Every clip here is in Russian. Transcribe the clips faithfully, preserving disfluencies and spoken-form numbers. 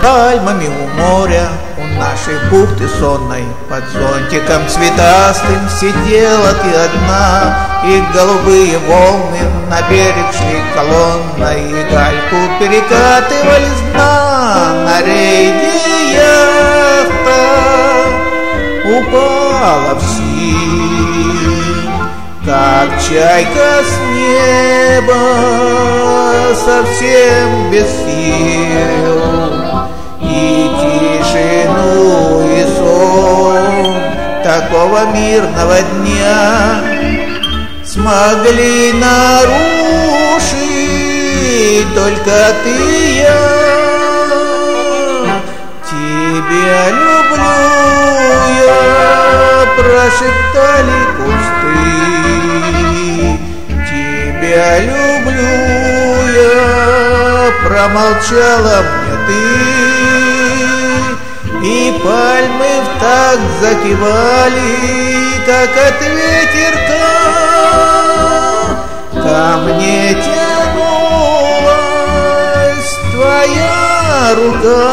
пальмами у моря, у нашей бухты сонной, под зонтиком цветастым сидела ты одна, и голубые волны на берег шли колонной, и гальку перекатывали с дна. На рейде яхта упала в синь, как чайка с неба, совсем без сил. И тишину, и сон такого мирного дня смогли нарушить только ты и я. Тебя люблю я, прошептали кусты. Тебя люблю я, промолчала мне ты. И пальмы в такт закивали, как от ветерка. Ко мне тянулась твоя рука.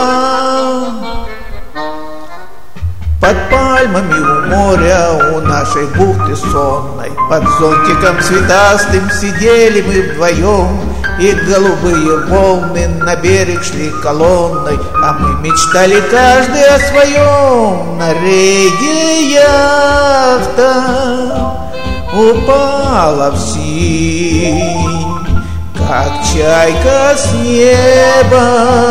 Под пальмами у моря, у нашей бухты сонной, под зонтиком цветастым сидели мы вдвоем, и голубые волны на берег шли колонной, а мы мечтали каждый о своем. На рейде яхта упала в синь, как чайка с неба,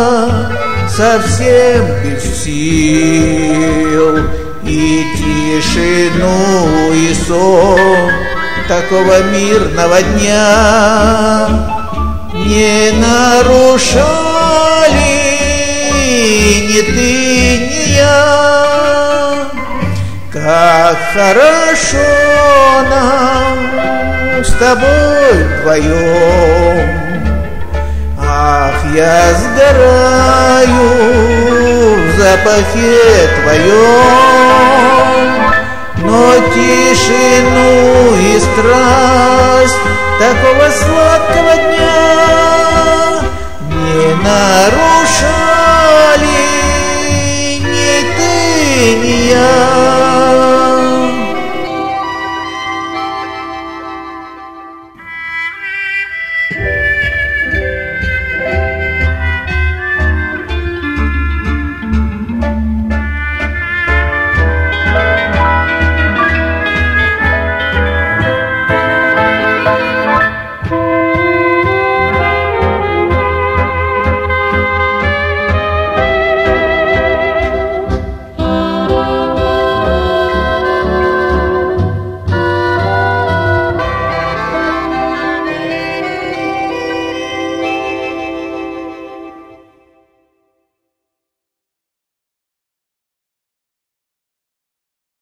совсем без сил. И тишину, и сон такого мирного дня не нарушали ни ты, ни я. Как хорошо нам с тобой вдвоем. Ах, я сгораю в запахе твоем, но тишину и страсть такого сладкого дня не нарушали ни ты, ни я.